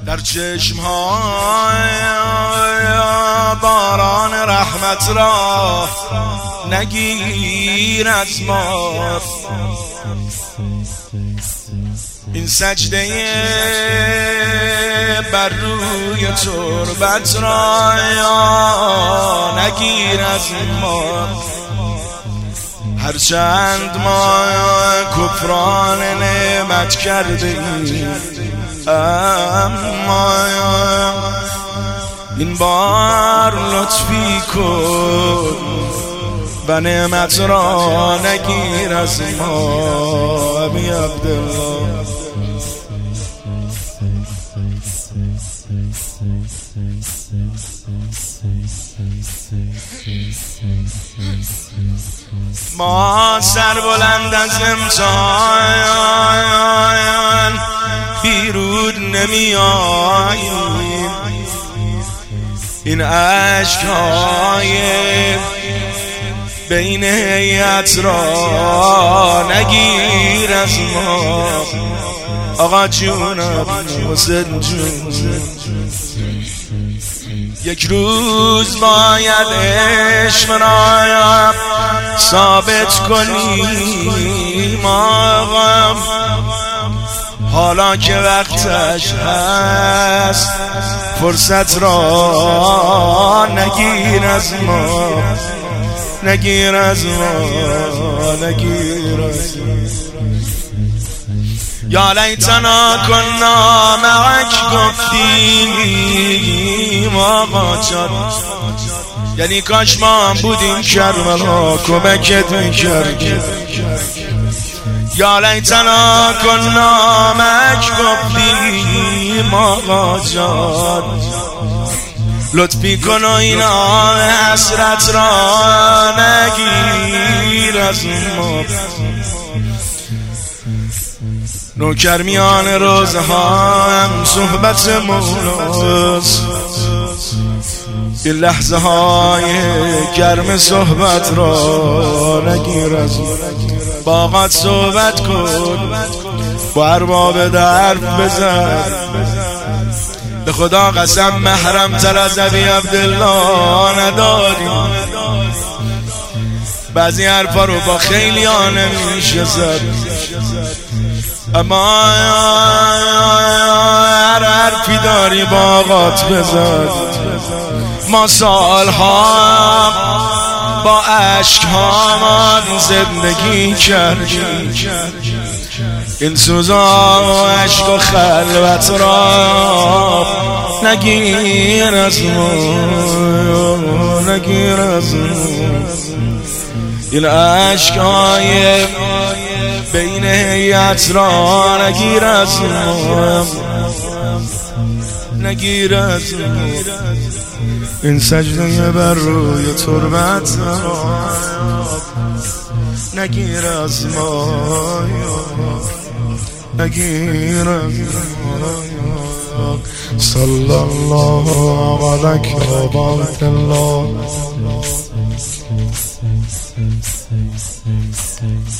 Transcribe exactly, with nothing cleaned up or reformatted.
در چشم‌های باران رحمت را نگیر از ما. این سجده بر روی تربت را نگیر از ما. هرچند ما کفران نعمت کرده ایم، اما این بار لطفی کن و نعمت را نگیر از ما. ابی عبدالله ما سربلند از امتحان بیرون نمی آییم. این عشقهای بین هیئت را نگیر از ما. آقا جونم حسین جون، یک روز باید عشق را ثابت کنیم آقا، حالا که وقتش هست فرصت را نگیر از ما. نگیر از ما، نگیر از ما. یا لیتنا کنا معک گفتیم آقا جان، یعنی کاش ما هم بودیم کربلا کمکت میکردیم. یا لیتنا کنا معک گفتیم آقا جان، لطفی کن و اینا حسرت را نگیر از ما. نوکر میان روزها هم صحبت مولاست، این لحظه های گرم صحبت را نگیر از باقات. صحبت کن با ارباب درد بزن، به خدا قسم محرم تر از ابی عبدالله نداریم. بعضی حرفا رو با خیلی ها نمیشه زد، اما هر حرفی داری با آقات بزن. ما سالها با عشق‌هامان زندگی کردیم، این سوزا و عشق و خلوت را نگیر از ما. نگیر از ما این عشق‌های بین هیئت را نگیر از ما. نگیر از ما این سجده بر روی تربت را نگیر از ما. نگیر از ما. صلی الله علیک و بارک الله.